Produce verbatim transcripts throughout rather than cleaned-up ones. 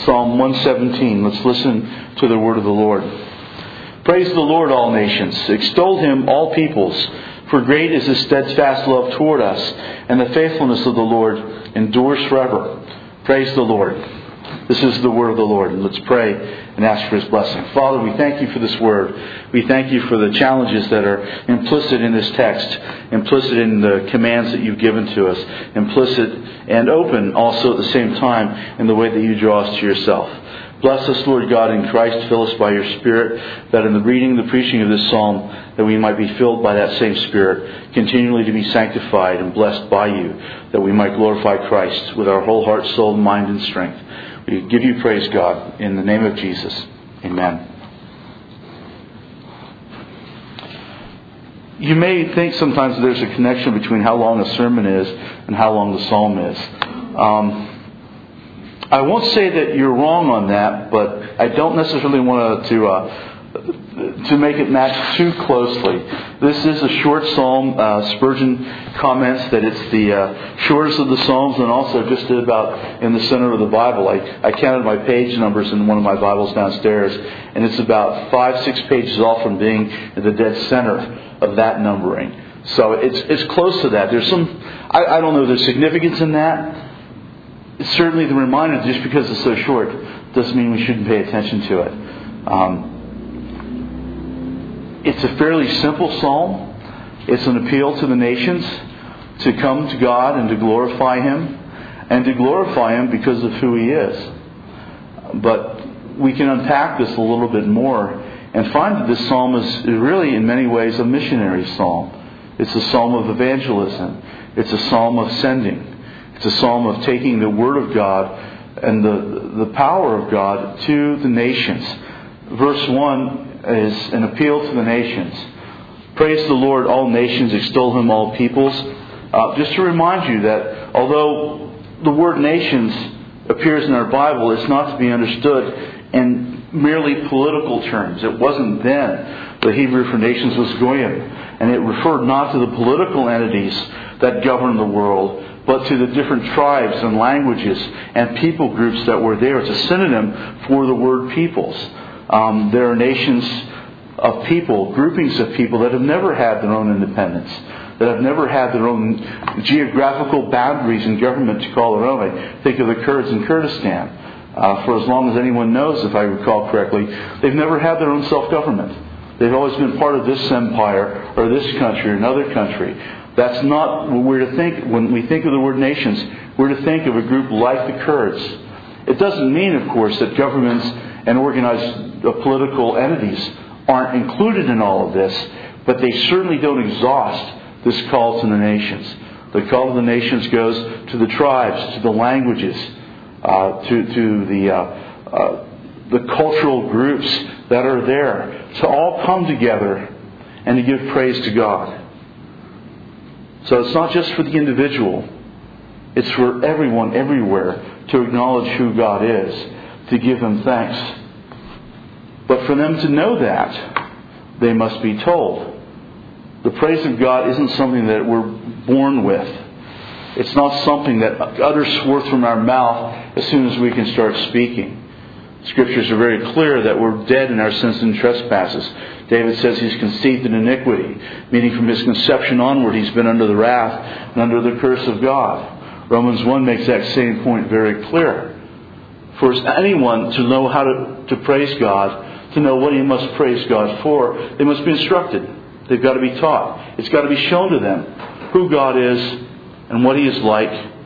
Psalm one seventeen. Let's listen to the word of the Lord. Praise the Lord, all nations. Extol Him, all peoples. For great is His steadfast love toward us, and the faithfulness of the Lord endures forever. Praise the Lord. This is the word of the Lord. And let's pray and ask for His blessing. Father, we thank You for this word. We thank You for the challenges that are implicit in this text, implicit in the commands that You've given to us, implicit and open also at the same time in the way that You draw us to Yourself. Bless us, Lord God, in Christ. Fill us by Your Spirit, that in the reading and the preaching of this psalm, that we might be filled by that same Spirit, continually to be sanctified and blessed by You, that we might glorify Christ with our whole heart, soul, mind, and strength. We give You praise, God, in the name of Jesus. Amen. You may think sometimes there's a connection between how long a sermon is and how long the psalm is. Um, I won't say that you're wrong on that, but I don't necessarily want to uh, to make it match too closely. This is a short psalm. Uh, Spurgeon comments that it's the uh, shortest of the psalms, and also just about in the center of the Bible. I, I counted my page numbers in one of my Bibles downstairs, and it's about five, six pages off from being in the dead center of that numbering. So it's it's close to that. There's some I, I don't know. There's significance in that. Certainly the reminder, just because it's so short, doesn't mean we shouldn't pay attention to it. Um, it's a fairly simple psalm. It's an appeal to the nations to come to God and to glorify Him, and to glorify Him because of who He is. But we can unpack this a little bit more and find that this psalm is really in many ways a missionary psalm. It's a psalm of evangelism. It's a psalm of sending. It's a psalm of taking the Word of God and the, the power of God to the nations. Verse one is an appeal to the nations. Praise the Lord, all nations. Extol Him, all peoples. Uh, just to remind you that although the word nations appears in our Bible, it's not to be understood in merely political terms. It wasn't then. The Hebrew for nations was goyim. And it referred not to the political entities that govern the world, but to the different tribes and languages and people groups that were there. It's a synonym for the word peoples. Um, there are nations of people, groupings of people that have never had their own independence, that have never had their own geographical boundaries and government to call their own. I think of the Kurds in Kurdistan. Uh, for as long as anyone knows, if I recall correctly, they've never had their own self-government. They've always been part of this empire or this country or another country. That's not what we're to think. When we think of the word nations, we're to think of a group like the Kurds. It doesn't mean, of course, that governments and organized uh, political entities aren't included in all of this, but they certainly don't exhaust this call to the nations. The call to the nations goes to the tribes, to the languages, uh, to, to the, uh, uh, the cultural groups that are there, to all come together and to give praise to God. So it's not just for the individual. It's for everyone, everywhere, to acknowledge who God is, to give Him thanks. But for them to know that, they must be told. The praise of God isn't something that we're born with. It's not something that utters forth from our mouth as soon as we can start speaking. Scriptures are very clear that we're dead in our sins and trespasses. David says he's conceived in iniquity, meaning from his conception onward he's been under the wrath and under the curse of God. Romans one makes that same point very clear. For anyone to know how to, to praise God, to know what he must praise God for, they must be instructed. They've got to be taught. It's got to be shown to them who God is and what He is like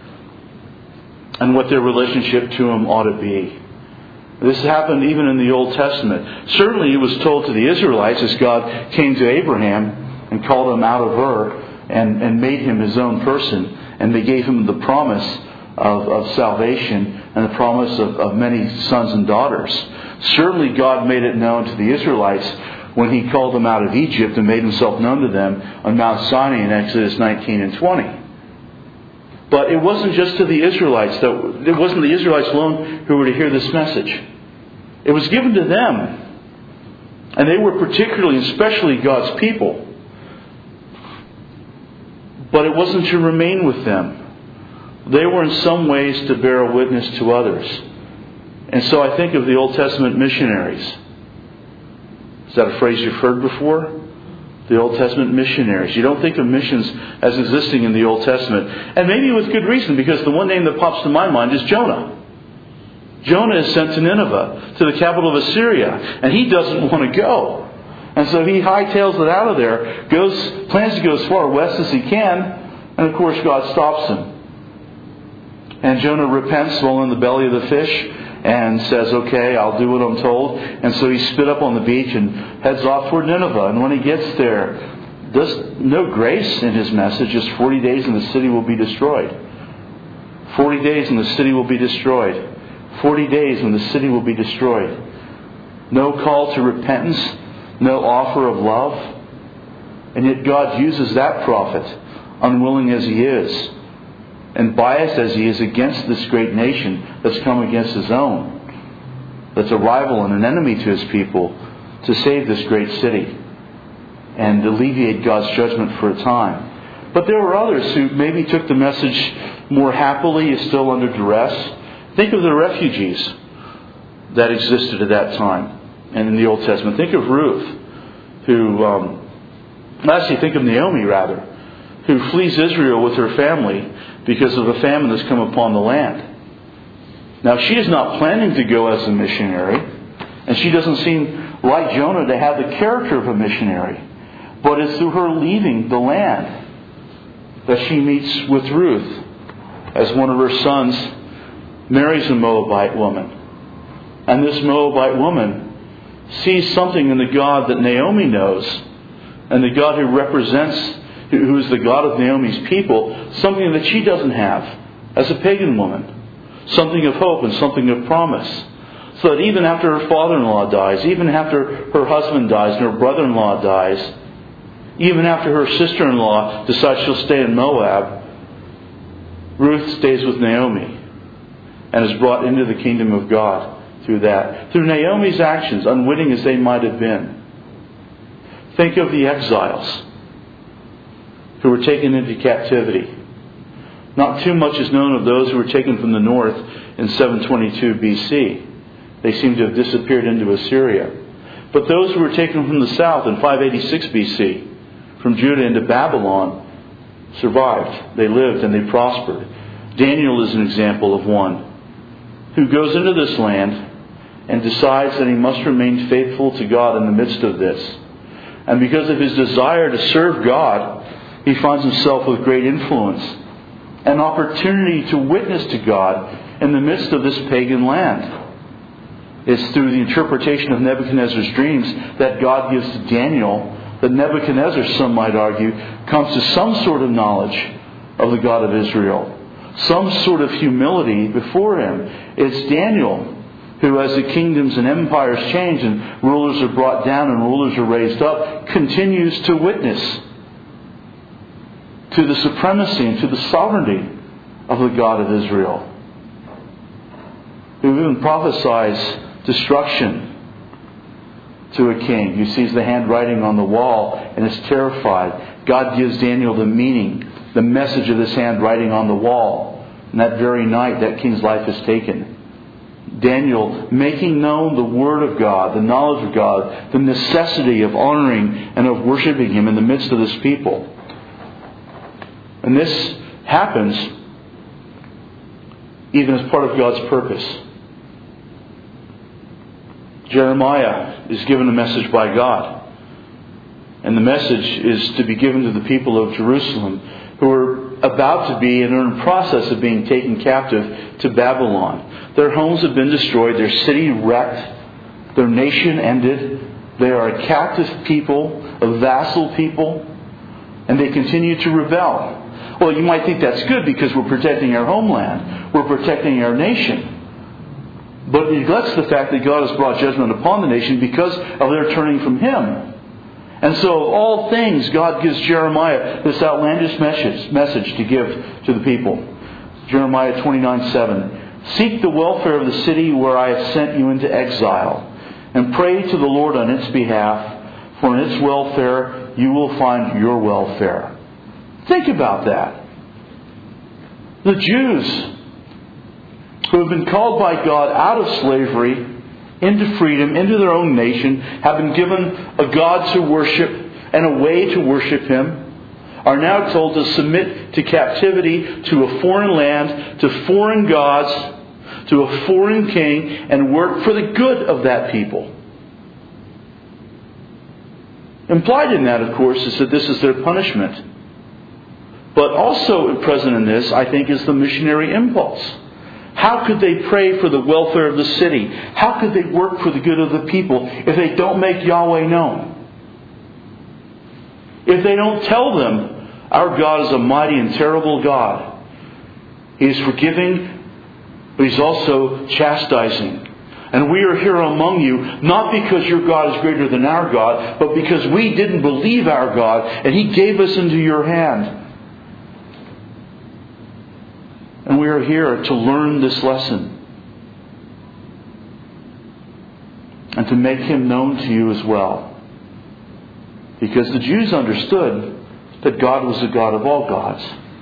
and what their relationship to Him ought to be. This happened even in the Old Testament. Certainly it was told to the Israelites as God came to Abraham and called him out of Ur and, and made him His own person. And they gave him the promise of, of salvation and the promise of, of many sons and daughters. Certainly God made it known to the Israelites when He called them out of Egypt and made Himself known to them on Mount Sinai in Exodus nineteen and twenty. But it wasn't just to the Israelites. That, it wasn't the Israelites alone who were to hear this message. It was given to them. And they were particularly, especially God's people. But it wasn't to remain with them. They were in some ways to bear a witness to others. And so I think of the Old Testament missionaries. Is that a phrase you've heard before? The Old Testament missionaries. You don't think of missions as existing in the Old Testament. And maybe with good reason, because the one name that pops to my mind is Jonah. Jonah is sent to Nineveh, to the capital of Assyria, and he doesn't want to go. And so he hightails it out of there, goes, plans to go as far west as he can, and of course God stops him. And Jonah repents while in the belly of the fish and says, okay, I'll do what I'm told. And so he spit up on the beach and heads off toward Nineveh. And when he gets there, there's no grace in his message. Just forty days and the city will be destroyed. forty days and the city will be destroyed. forty days and the city will be destroyed. No call to repentance. No offer of love. And yet God uses that prophet, unwilling as he is, and biased as he is against this great nation that's come against his own, that's a rival and an enemy to his people, to save this great city and alleviate God's judgment for a time. But there were others who maybe took the message more happily, is still under duress. Think of the refugees that existed at that time and in the Old Testament. Think of Ruth, who, um, actually think of Naomi rather, who flees Israel with her family because of a famine that's come upon the land. Now, she is not planning to go as a missionary, and she doesn't seem like Jonah to have the character of a missionary. But it's through her leaving the land that she meets with Ruth, as one of her sons marries a Moabite woman. And this Moabite woman sees something in the God that Naomi knows, and the God who represents, who is the God of Naomi's people, something that she doesn't have as a pagan woman. Something of hope and something of promise. So that even after her father-in-law dies, even after her husband dies and her brother-in-law dies, even after her sister-in-law decides she'll stay in Moab, Ruth stays with Naomi and is brought into the kingdom of God through that. Through Naomi's actions, unwitting as they might have been. Think of the exiles who were taken into captivity. Not too much is known of those who were taken from the north in seven twenty-two B C. They seem to have disappeared into Assyria. But those who were taken from the south in five eighty-six B C, from Judah into Babylon, survived. They lived and they prospered. Daniel is an example of one who goes into this land and decides that he must remain faithful to God in the midst of this. And because of his desire to serve God, he finds himself with great influence, an opportunity to witness to God in the midst of this pagan land. It's through the interpretation of Nebuchadnezzar's dreams that God gives to Daniel that Nebuchadnezzar, some might argue, comes to some sort of knowledge of the God of Israel. Some sort of humility before him. It's Daniel who, as the kingdoms and empires change and rulers are brought down and rulers are raised up, continues to witness to the supremacy and to the sovereignty of the God of Israel. Who even prophesies destruction to a king who sees the handwriting on the wall and is terrified. God gives Daniel the meaning, the message of this handwriting on the wall. And that very night, that king's life is taken. Daniel making known the Word of God, the knowledge of God, the necessity of honoring and of worshiping Him in the midst of this people. And this happens even as part of God's purpose. Jeremiah is given a message by God. And the message is to be given to the people of Jerusalem who are about to be and are in the process of being taken captive to Babylon. Their homes have been destroyed, their city wrecked, their nation ended. They are a captive people, a vassal people, and they continue to rebel. Well, you might think that's good because we're protecting our homeland. We're protecting our nation. But it neglects the fact that God has brought judgment upon the nation because of their turning from Him. And so, of all things, God gives Jeremiah this outlandish message, message to give to the people. Jeremiah twenty-nine seven. Seek the welfare of the city where I have sent you into exile, and pray to the Lord on its behalf, for in its welfare you will find your welfare. Think about that. The Jews who have been called by God out of slavery into freedom, into their own nation, have been given a God to worship and a way to worship Him, are now told to submit to captivity, to a foreign land, to foreign gods, to a foreign king, and work for the good of that people. Implied in that, of course, is that this is their punishment. But also present in this, I think, is the missionary impulse. How could they pray for the welfare of the city? How could they work for the good of the people if they don't make Yahweh known? If they don't tell them, our God is a mighty and terrible God. He is forgiving, but He's also chastising. And we are here among you, not because your God is greater than our God, but because we didn't believe our God, and He gave us into your hand. And we are here to learn this lesson. And to make Him known to you as well. Because the Jews understood that God was the God of all gods.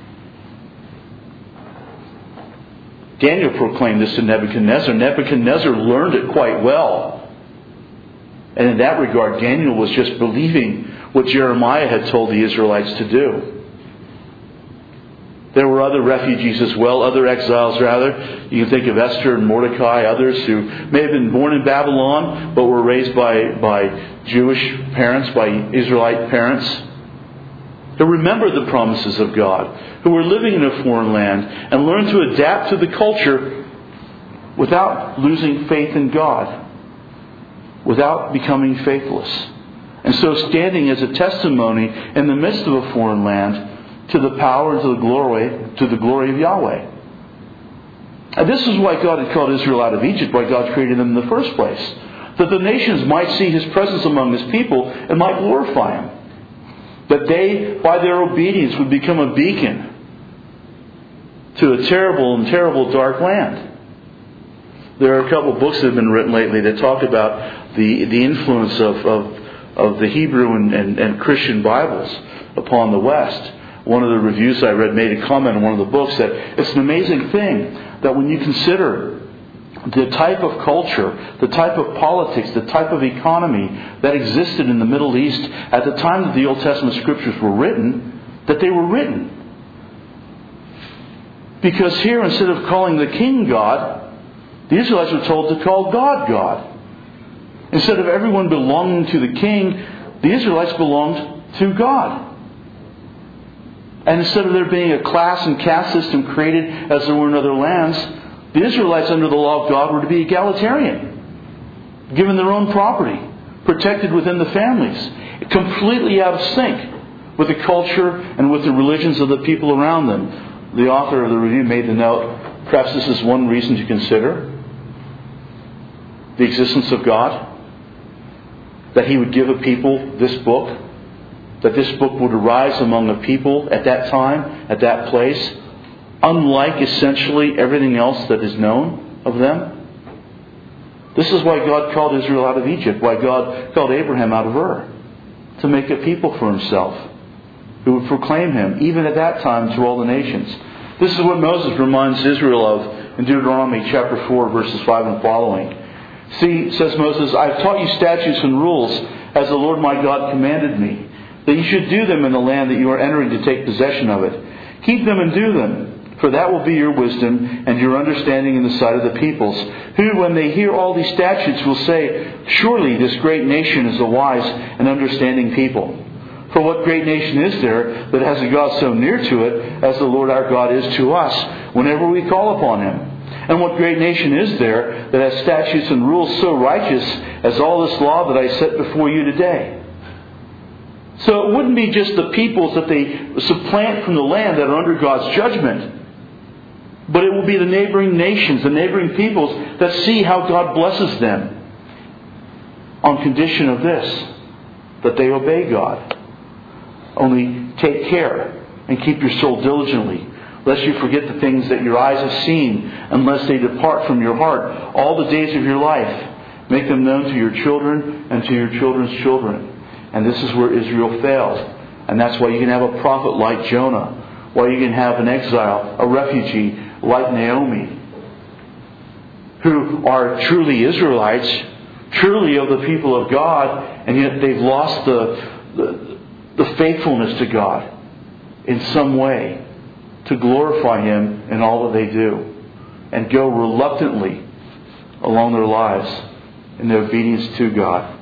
Daniel proclaimed this to Nebuchadnezzar. Nebuchadnezzar learned it quite well. And in that regard, Daniel was just believing what Jeremiah had told the Israelites to do. There were other refugees as well, other exiles rather. You can think of Esther and Mordecai, others who may have been born in Babylon, but were raised by, by Jewish parents, by Israelite parents, who remembered the promises of God, who were living in a foreign land, and learned to adapt to the culture without losing faith in God, without becoming faithless. And so standing as a testimony in the midst of a foreign land to the power and to the glory, to the glory of Yahweh. And this is why God had called Israel out of Egypt, why God created them in the first place. That the nations might see His presence among His people and might glorify Him. That they, by their obedience, would become a beacon to a terrible and terrible dark land. There are a couple of books that have been written lately that talk about the, the influence of, of, of the Hebrew and, and, and Christian Bibles upon the West. One of the reviews I read made a comment in one of the books that it's an amazing thing that when you consider the type of culture, the type of politics, the type of economy that existed in the Middle East at the time that the Old Testament Scriptures were written, that they were written. Because here, instead of calling the king God, the Israelites were told to call God God. Instead of everyone belonging to the king, the Israelites belonged to God. And instead of there being a class and caste system created as there were in other lands, the Israelites under the law of God were to be egalitarian, given their own property, protected within the families, completely out of sync with the culture and with the religions of the people around them. The author of the review made the note, perhaps this is one reason to consider the existence of God, that He would give a people this book, that this book would arise among a people at that time, at that place, unlike essentially everything else that is known of them. This is why God called Israel out of Egypt, why God called Abraham out of Ur, to make a people for Himself, who would proclaim Him, even at that time, to all the nations. This is what Moses reminds Israel of in Deuteronomy chapter four, verses five and following. See, says Moses, I have taught you statutes and rules, as the Lord my God commanded me, that you should do them in the land that you are entering to take possession of it. Keep them and do them, for that will be your wisdom and your understanding in the sight of the peoples, who, when they hear all these statutes, will say, surely this great nation is a wise and understanding people. For what great nation is there that has a God so near to it as the Lord our God is to us whenever we call upon Him? And what great nation is there that has statutes and rules so righteous as all this law that I set before you today? So it wouldn't be just the peoples that they supplant from the land that are under God's judgment, but it will be the neighboring nations, the neighboring peoples that see how God blesses them on condition of this, that they obey God. Only take care and keep your soul diligently, lest you forget the things that your eyes have seen, unless they depart from your heart all the days of your life. Make them known to your children and to your children's children. And this is where Israel failed. And that's why you can have a prophet like Jonah. Why you can have an exile, a refugee like Naomi. who are truly Israelites, truly of the people of God, and yet they've lost the, the, the faithfulness to God in some way to glorify Him in all that they do, and go reluctantly along their lives in their obedience to God.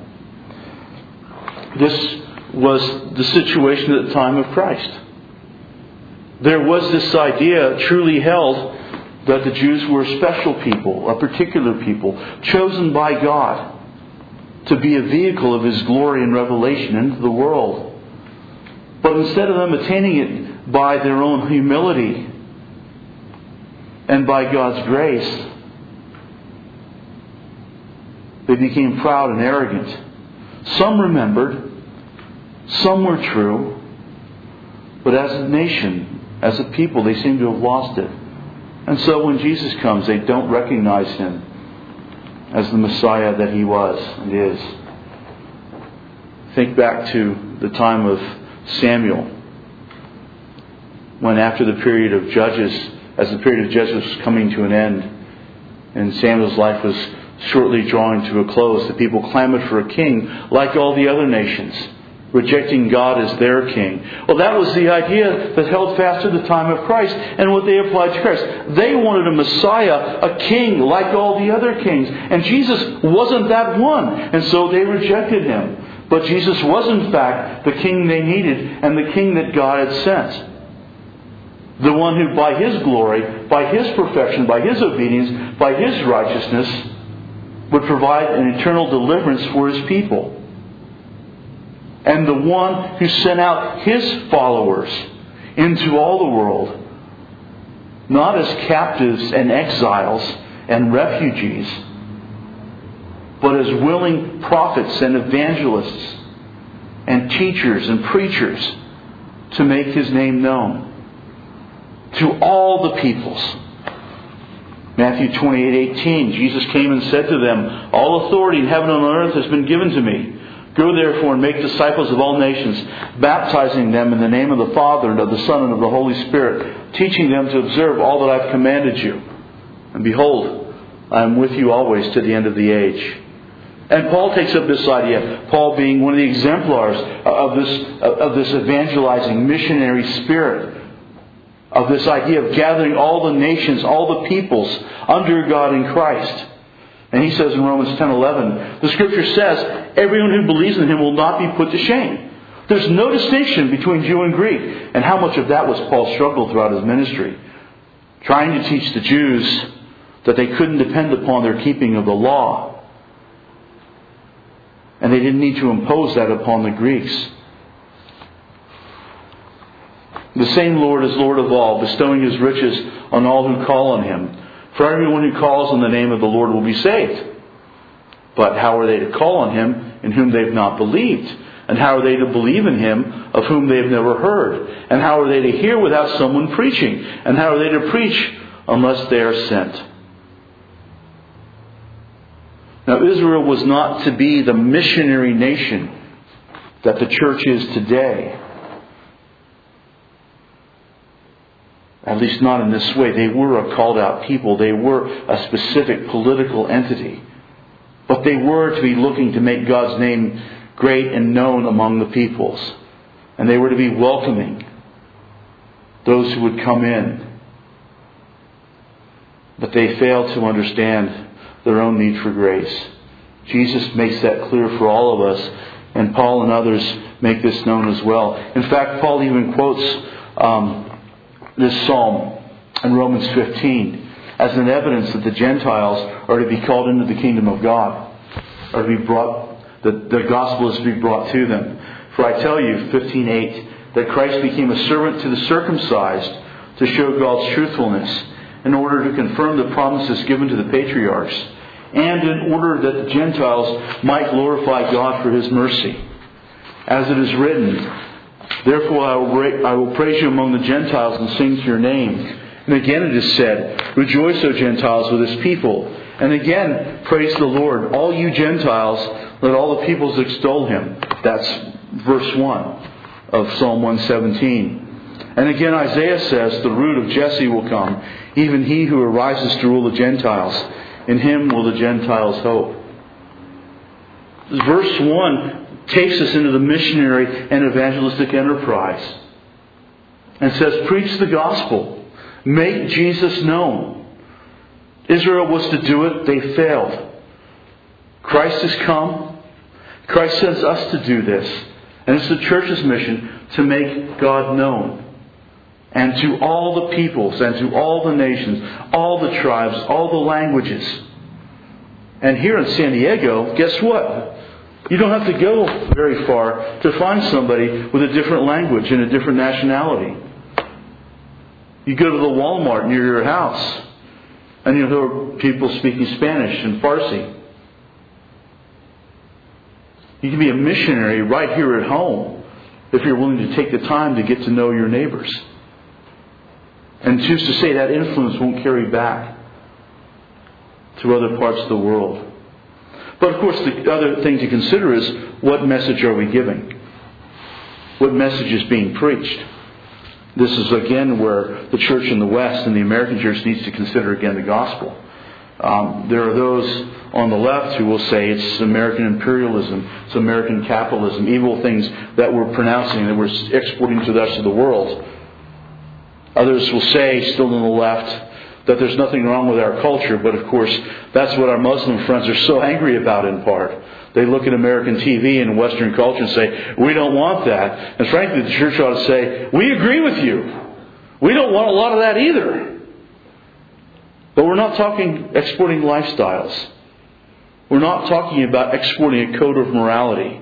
This was the situation at the time of Christ. There was this idea truly held that the Jews were a special people, a particular people, chosen by God to be a vehicle of His glory and revelation into the world. But instead of them attaining it by their own humility and by God's grace, they became proud and arrogant. Some remembered, some were true, but as a nation, as a people, they seem to have lost it. And so when Jesus comes, they don't recognize Him as the Messiah that He was and is. Think back to the time of Samuel, when after the period of Judges, as the period of Judges was coming to an end, and Samuel's life was shortly drawing to a close, the people clamored for a king like all the other nations, rejecting God as their king. Well, that was the idea that held fast to the time of Christ and what they applied to Christ. They wanted a Messiah, a king like all the other kings. And Jesus wasn't that one. And so they rejected Him. But Jesus was in fact the king they needed and the king that God had sent. The one who by His glory, by His perfection, by His obedience, by His righteousness would provide an eternal deliverance for His people. And the one who sent out His followers into all the world, not as captives and exiles and refugees, but as willing prophets and evangelists and teachers and preachers to make His name known to all the peoples. Matthew twenty-eight eighteen, Jesus came and said to them, "All authority in heaven and on earth has been given to me. Go therefore and make disciples of all nations, baptizing them in the name of the Father and of the Son and of the Holy Spirit, teaching them to observe all that I've commanded you. And behold, I am with you always to the end of the age." And Paul takes up this idea, Paul being one of the exemplars of this, of this evangelizing missionary spirit, of this idea of gathering all the nations, all the peoples under God in Christ. And he says in Romans ten eleven, the Scripture says, everyone who believes in Him will not be put to shame. There's no distinction between Jew and Greek. And how much of that was Paul's struggle throughout his ministry? Trying to teach the Jews that they couldn't depend upon their keeping of the law. And they didn't need to impose that upon the Greeks. The same Lord is Lord of all, bestowing His riches on all who call on Him. For everyone who calls on the name of the Lord will be saved. But how are they to call on Him in whom they have not believed? And how are they to believe in Him of whom they have never heard? And how are they to hear without someone preaching? And how are they to preach unless they are sent? Now, Israel was not to be the missionary nation that the church is today. At least not in this way. They were a called out people. They were a specific political entity. But they were to be looking to make God's name great and known among the peoples. And they were to be welcoming those who would come in. But they failed to understand their own need for grace. Jesus makes that clear for all of us. And Paul and others make this known as well. In fact, Paul even quotes um, this psalm in Romans fifteen as an evidence that the Gentiles are to be called into the kingdom of God, are to be brought, that the gospel is to be brought to them. For I tell you, fifteen eight, that Christ became a servant to the circumcised to show God's truthfulness, in order to confirm the promises given to the patriarchs, and in order that the Gentiles might glorify God for His mercy. As it is written, therefore I will, ra- I will praise you among the Gentiles and sing to your name. And again it is said, rejoice, O Gentiles, with His people. And again, praise the Lord, all you Gentiles, let all the peoples extol Him. That's verse one of Psalm one seventeen. And again Isaiah says, the root of Jesse will come, even he who arises to rule the Gentiles. In Him will the Gentiles hope. Verse one takes us into the missionary and evangelistic enterprise and says, preach the gospel. Make Jesus known. Israel was to do it. They failed. Christ has come. Christ sends us to do this. And it's the church's mission to make God known. And to all the peoples and to all the nations, all the tribes, all the languages. And here in San Diego, guess what? You don't have to go very far to find somebody with a different language and a different nationality. You go to the Walmart near your house and you'll hear people speaking Spanish and Farsi. You can be a missionary right here at home if you're willing to take the time to get to know your neighbors. And choose to say that influence won't carry back to other parts of the world. But of course, the other thing to consider is, what message are we giving? What message is being preached? This is again where the church in the West and the American church needs to consider again the gospel. Um, there are those on the left who will say it's American imperialism, it's American capitalism, evil things that we're pronouncing, that we're exporting to the rest of the world. Others will say, still on the left, that there's nothing wrong with our culture, but of course, that's what our Muslim friends are so angry about in part. They look at American T V and Western culture and say, we don't want that. And frankly, the church ought to say, we agree with you. We don't want a lot of that either. But we're not talking exporting lifestyles. We're not talking about exporting a code of morality.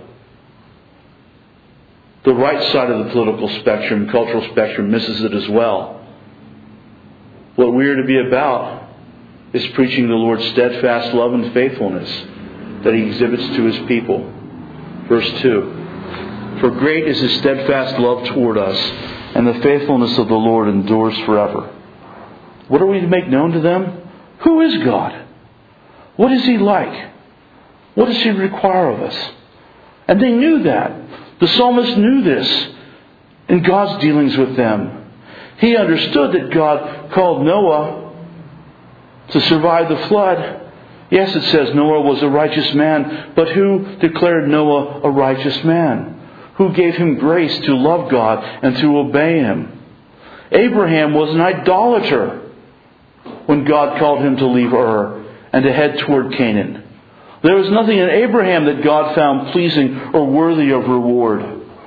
The right side of the political spectrum, cultural spectrum, misses it as well. What we are to be about is preaching the Lord's steadfast love and faithfulness that He exhibits to His people. Verse two. For great is His steadfast love toward us, and the faithfulness of the Lord endures forever. What are we to make known to them? Who is God? What is He like? What does He require of us? And they knew that. The psalmist knew this in God's dealings with them. He understood that God called Noah to survive the flood. Yes, it says Noah was a righteous man, but who declared Noah a righteous man? Who gave him grace to love God and to obey Him? Abraham was an idolater when God called him to leave Ur and to head toward Canaan. There was nothing in Abraham that God found pleasing or worthy of reward.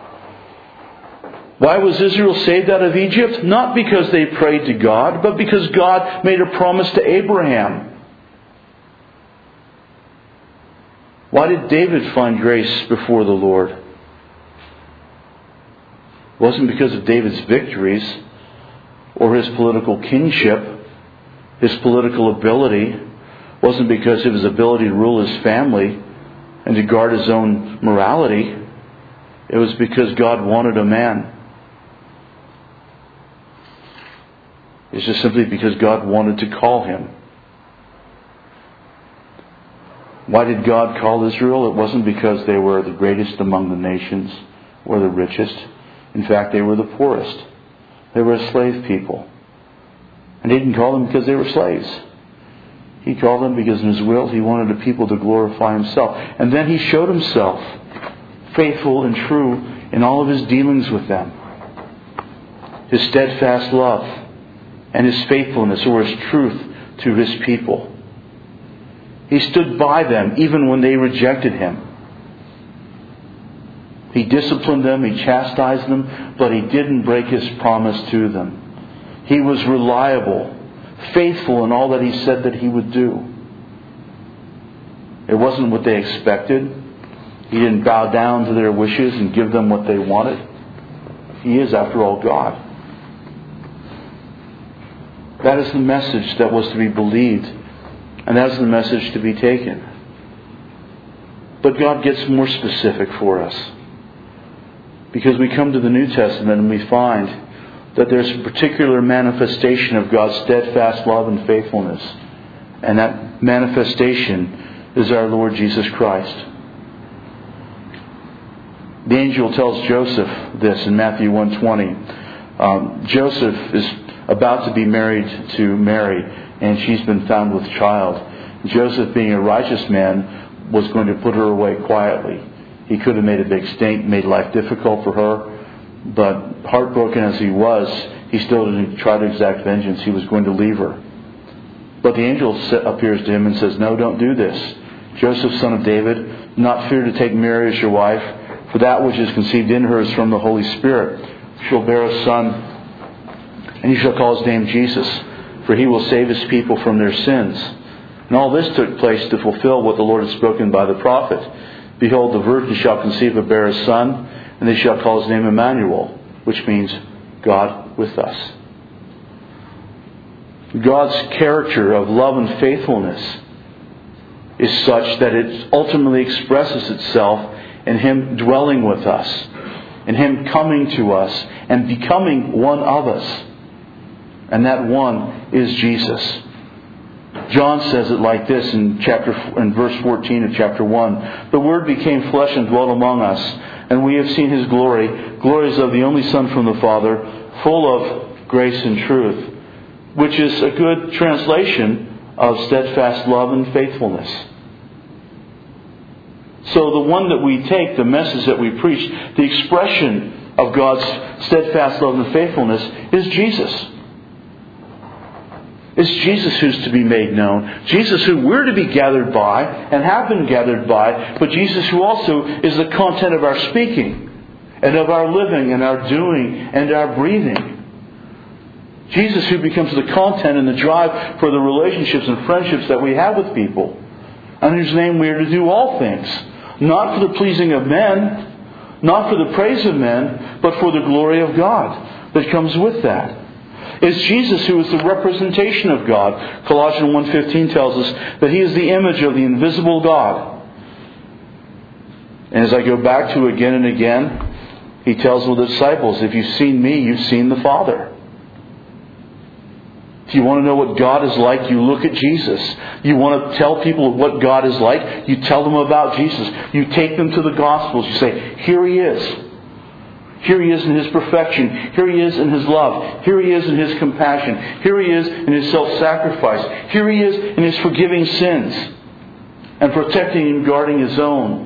Why was Israel saved out of Egypt? Not because they prayed to God, but because God made a promise to Abraham. Why did David find grace before the Lord? It wasn't because of David's victories or his political kingship, his political ability. It wasn't because of his ability to rule his family and to guard his own morality. It was because God wanted a man. It's just simply because God wanted to call him. Why did God call Israel? It wasn't because they were the greatest among the nations or the richest. In fact, they were the poorest. They were a slave people. And He didn't call them because they were slaves. He called them because in His will He wanted a people to glorify Himself. And then He showed Himself faithful and true in all of His dealings with them. His steadfast love and His faithfulness, or His truth to His people. He stood by them even when they rejected Him. He disciplined them, He chastised them, but He didn't break His promise to them. He was reliable, faithful in all that He said that He would do. It wasn't what they expected. He didn't bow down to their wishes and give them what they wanted. He is, after all, God. That is the message that was to be believed, and that is the message to be taken. But God gets more specific for us, because we come to the New Testament and we find that there's a particular manifestation of God's steadfast love and faithfulness. And that manifestation is our Lord Jesus Christ. The angel tells Joseph this in Matthew one twenty. Um, Joseph is about to be married to Mary, and she's been found with child. Joseph, being a righteous man, was going to put her away quietly. He could have made a big stink, made life difficult for her, but heartbroken as he was, he still didn't try to exact vengeance. He was going to leave her. But the angel appears to him and says, "No, don't do this. Joseph, son of David, do not fear to take Mary as your wife, for that which is conceived in her is from the Holy Spirit. She shall bear a son, and you shall call his name Jesus, for he will save his people from their sins." And all this took place to fulfill what the Lord had spoken by the prophet. "Behold, the virgin shall conceive and bear a son, and they shall call his name Emmanuel," which means God with us. God's character of love and faithfulness is such that it ultimately expresses itself in Him dwelling with us, in Him coming to us and becoming one of us. And that one is Jesus. John says it like this in chapter in verse fourteen of chapter one. "The Word became flesh and dwelt among us, and we have seen His glory, glories of the only Son from the Father, full of grace and truth," which is a good translation of steadfast love and faithfulness. So the one that we take, the message that we preach, the expression of God's steadfast love and faithfulness is Jesus. It's Jesus who's to be made known. Jesus who we're to be gathered by and have been gathered by, but Jesus who also is the content of our speaking and of our living and our doing and our breathing. Jesus who becomes the content and the drive for the relationships and friendships that we have with people, under whose name we are to do all things, not for the pleasing of men, not for the praise of men, but for the glory of God that comes with that. It's Jesus who is the representation of God. Colossians one fifteen tells us that He is the image of the invisible God. And as I go back to again and again, He tells the disciples, "If you've seen me, you've seen the Father." If you want to know what God is like, you look at Jesus. You want to tell people what God is like, you tell them about Jesus. You take them to the Gospels. You say, "Here He is. Here He is in His perfection. Here He is in His love. Here He is in His compassion. Here He is in His self-sacrifice. Here He is in His forgiving sins and protecting and guarding His own."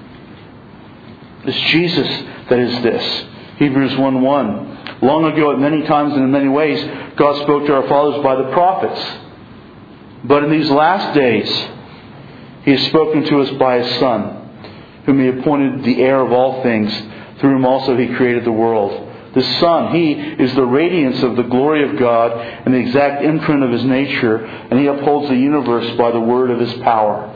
It's Jesus that is this. Hebrews one one. "Long ago, at many times and in many ways, God spoke to our fathers by the prophets. But in these last days, He has spoken to us by His Son, whom He appointed the heir of all things, through whom also He created the world." The Son, He is the radiance of the glory of God and the exact imprint of His nature, and He upholds the universe by the word of His power.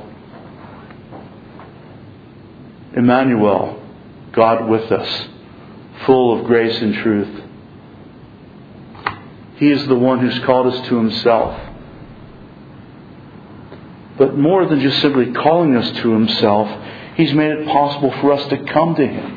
Emmanuel, God with us, full of grace and truth. He is the one who's called us to Himself. But more than just simply calling us to Himself, He's made it possible for us to come to Him.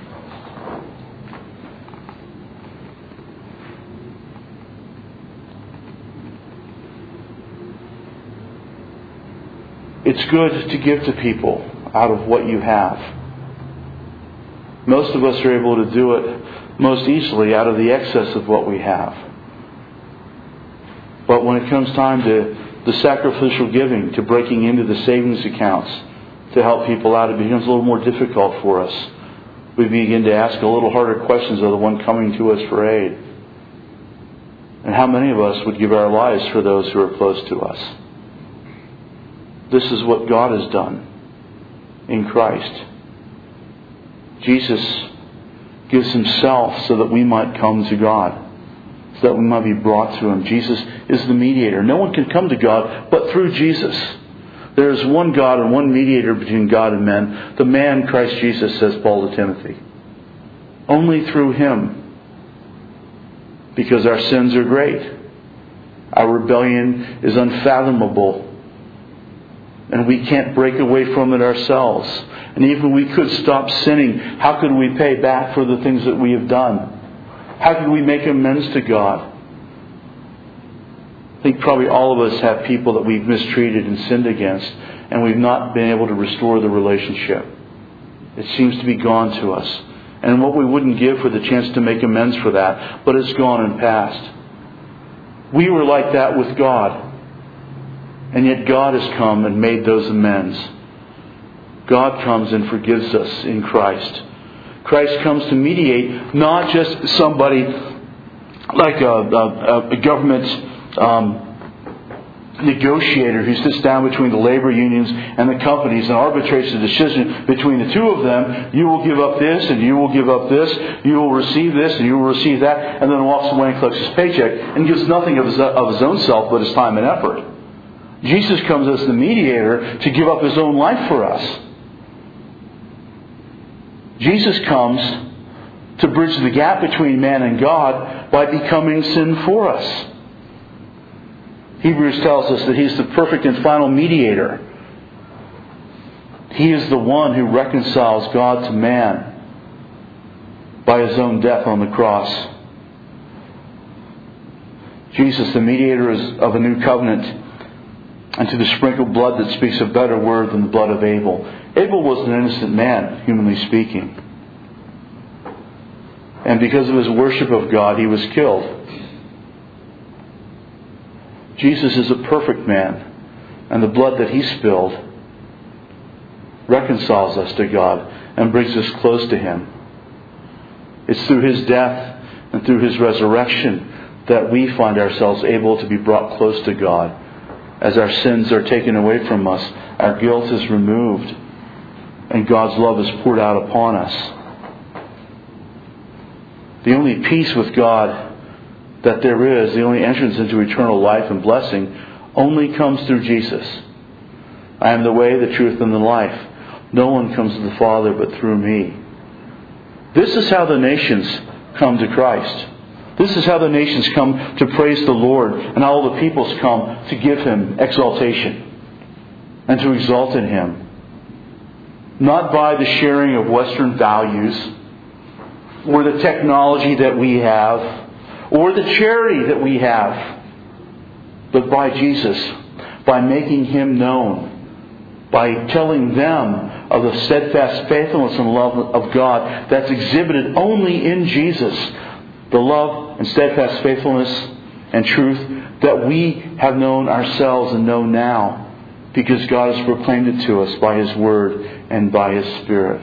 It's good to give to people out of what you have. Most of us are able to do it most easily out of the excess of what we have. But when it comes time to the sacrificial giving, to breaking into the savings accounts to help people out, it becomes a little more difficult for us. We begin to ask a little harder questions of the one coming to us for aid. And how many of us would give our lives for those who are close to us? This is what God has done in Christ. Jesus gives Himself so that we might come to God, so that we might be brought to Him. Jesus is the mediator. No one can come to God but through Jesus. There is one God and one mediator between God and men, the man Christ Jesus, says Paul to Timothy. Only through Him. Because our sins are great. Our rebellion is unfathomable. And we can't break away from it ourselves. And even if we could stop sinning, how could we pay back for the things that we have done? How could we make amends to God? I think probably all of us have people that we've mistreated and sinned against, and we've not been able to restore the relationship. It seems to be gone to us. And what we wouldn't give for the chance to make amends for that, but it's gone and past. We were like that with God. And yet God has come and made those amends. God comes and forgives us in Christ. Christ comes to mediate, not just somebody like a, a, a government um, negotiator who sits down between the labor unions and the companies and arbitrates the decision between the two of them. You will give up this and you will give up this. You will receive this and you will receive that. And then walks away and collects his paycheck and gives nothing of his, of his own self but his time and effort. Jesus comes as the mediator to give up his own life for us. Jesus comes to bridge the gap between man and God by becoming sin for us. Hebrews tells us that He's the perfect and final mediator. He is the one who reconciles God to man by His own death on the cross. Jesus, the mediator is of a new covenant, and to the sprinkled blood that speaks a better word than the blood of Abel. Abel was an innocent man, humanly speaking. And because of his worship of God, he was killed. Jesus is a perfect man, and the blood that He spilled reconciles us to God and brings us close to Him. It's through His death and through His resurrection that we find ourselves able to be brought close to God. As our sins are taken away from us, our guilt is removed, and God's love is poured out upon us. The only peace with God that there is, the only entrance into eternal life and blessing, only comes through Jesus. I am the way, the truth, and the life. No one comes to the Father but through me. This is how the nations come to Christ. This is how the nations come to praise the Lord, and how all the peoples come to give Him exaltation and to exalt in Him. Not by the sharing of Western values, or the technology that we have, or the charity that we have, but by Jesus, by making Him known, by telling them of the steadfast faithfulness and love of God that's exhibited only in Jesus, the love and steadfast faithfulness and truth that we have known ourselves and know now, because God has proclaimed it to us by His Word and by His Spirit.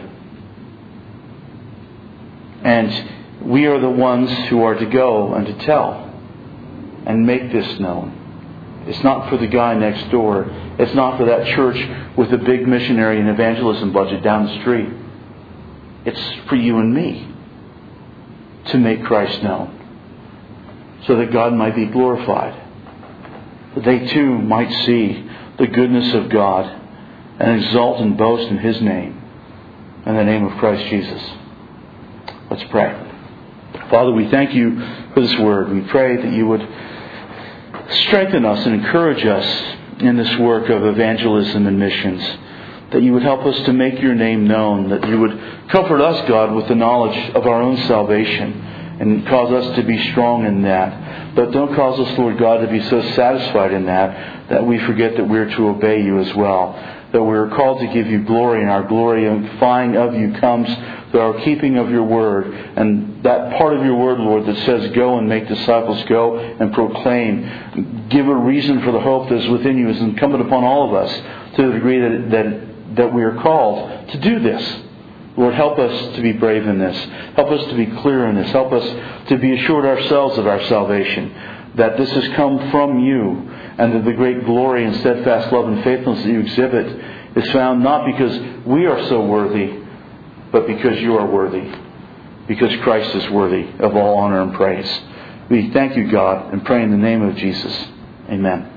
And we are the ones who are to go and to tell and make this known. It's not for the guy next door. It's not for that church with a big missionary and evangelism budget down the street. It's for you and me to make Christ known, so that God might be glorified, that they too might see the goodness of God and exalt and boast in His name, in the name of Christ Jesus. Let's pray. Father, we thank You for this word. We pray that You would strengthen us and encourage us in this work of evangelism and missions. That You would help us to make Your name known. That You would comfort us, God, with the knowledge of our own salvation and cause us to be strong in that. But don't cause us, Lord God, to be so satisfied in that that we forget that we're to obey You as well. That we're called to give You glory, and our glorifying of You comes through our keeping of Your word. And that part of Your word, Lord, that says, go and make disciples, go and proclaim. Give a reason for the hope that is within You is incumbent upon all of us, to the degree that, that, that we are called to do this. Lord, help us to be brave in this. Help us to be clear in this. Help us to be assured ourselves of our salvation, that this has come from You, and that the great glory and steadfast love and faithfulness that You exhibit is found not because we are so worthy, but because You are worthy. Because Christ is worthy of all honor and praise. We thank You, God, and pray in the name of Jesus. Amen.